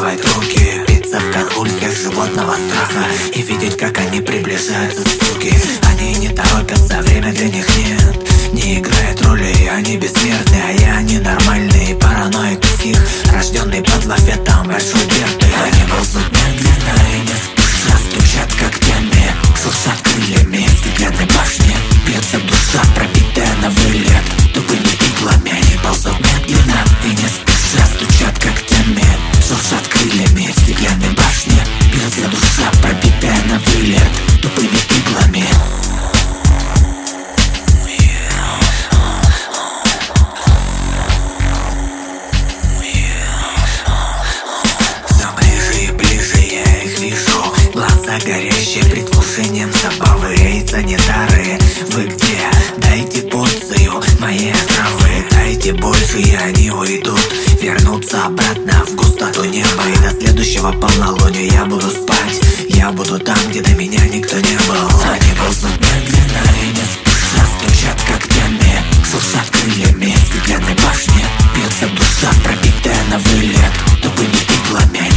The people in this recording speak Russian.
скрещивать руки, биться в конвульсиях животного страха и видеть, как они приближаются, суки. Они не торопятся, время для них нет, не играет роли, они бессмертны, а я ненормальный параноик псих, рожденный под лафетом большой Берты. Они ползут медленно и не спеша, стучат когтями, шуршат крыльями в стеклянной башне. Бьется душа, пробитая на вылет тупыми иглами. Они ползут медленно и не спеша, стучат когтями, шуршат крыльями в стеклянной башне. Бьется душа, пробитая на вылет тупыми иглами. Горящие предвкушением забавы. Эй, санитары, вы где? Дайте порцию моей травы. Дайте больше, и они уйдут, вернутся обратно в густоту неба. И до следующего полнолуния я буду спать. Я буду там, где до меня никто не был. Они ползут медленно и не спеша, стучат когтями, шуршат крыльями в стеклянной башне. Бьется душа, пробитая на вылет тупыми иглами.